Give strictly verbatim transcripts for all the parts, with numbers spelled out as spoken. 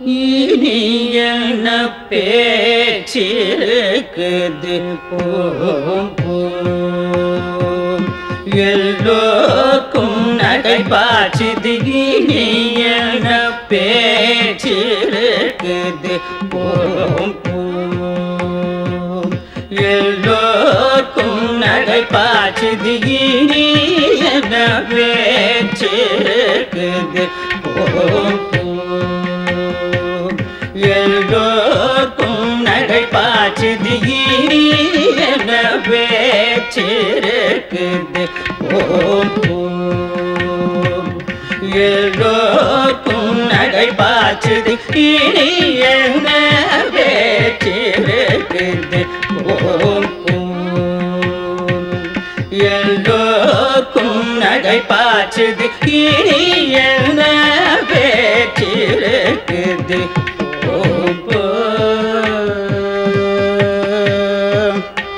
இனியன பேச்சிருக்குது போம் போம் எல்லோருக்கும் நடைபாச்சுது இனியன பேச்சிருக்குது போம் போம் எல்லோருக்கும் நடைபாச்சுது இனியன பேச்சிருக்குது போம் எல்லோருக்கும் நடைபாச்சுது இனியன பேச்சிருக்குது போம் போம் எல்லோருக்கும் நடைபாச்சுது இனியன பேச்சிருக்குது போம் போம் எல்லோருக்கும் நடைபாச்சுது இனியன பேச்சிருக்குது போம் போம்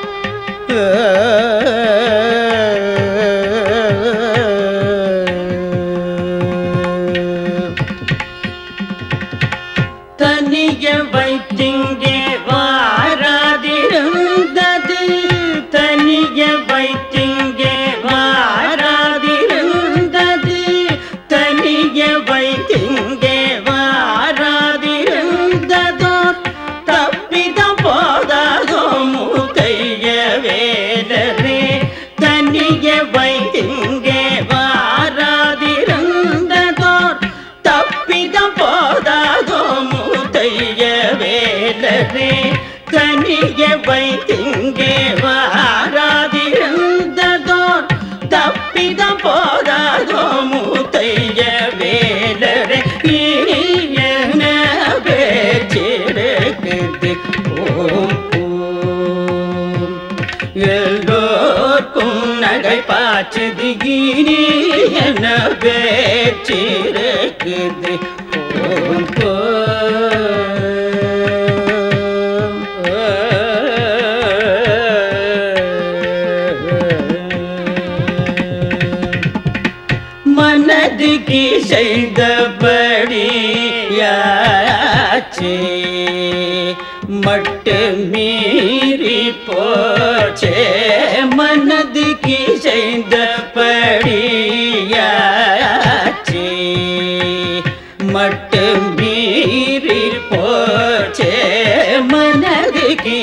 தனிய வைத்திங்கே வாராதிருந்தது தனிய வைத்திங்கே வாராதிருந்தது தனிய வைத்திங்கே வாராதிருந்ததோ தப்பிதம் போதாதோ முத்தைய வேலரே தனிய வைத்திங்கே வாராதிருந்ததோ தப்பிதம் போதாதோ முத்தைய வேலரே தனிய வைத்திங்கே வாராதிருந்ததோ தப்பிதம் போதாதோ முத்தைய வேலரே இனியன பேச்சிருக்குது போம் போம் எல்லோருக்கும் நடைபாச்சுது இனியன பேச்சிருக்குது போம் போம் மனதுக்கு செய்தபடியாச்சே மட்டு மீறி போச்சே மனதுக்கு செய்தபடியாச்சே மட்டு மீறி போச்சே மனதுக்கு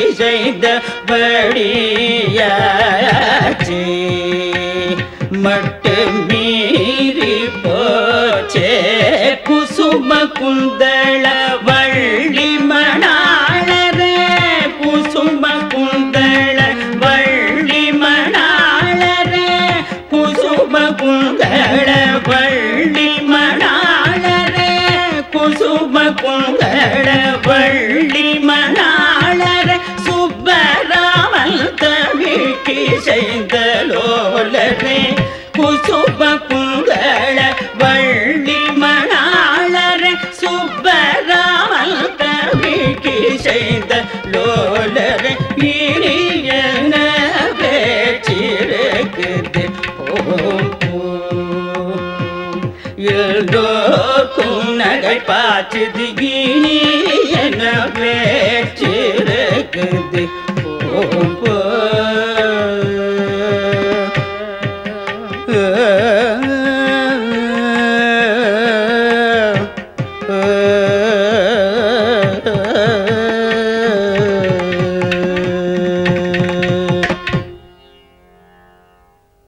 செய்தபடியாச்சே மட்டு மீறி போச்சே குசும குந்தள வள்ளி மணாளரே குசும குந்தள வள்ளி மணாளரே குசும குந்தள வள்ளி மணாளரே குசும குந்தள வள்ளி மணாளரே சுப்பராமன் தமிழ்க்கு செய்தலோலரே குசும குந்தள வள்ளி மணாளரே சுப்பராமன் தமிழ்க்கு செய்தலோலரே இனியன பேச்சிருக்குது போம் போம் எல்லோருக்கும் நடைபாச்சுது இனியன பேச்சிருக்குது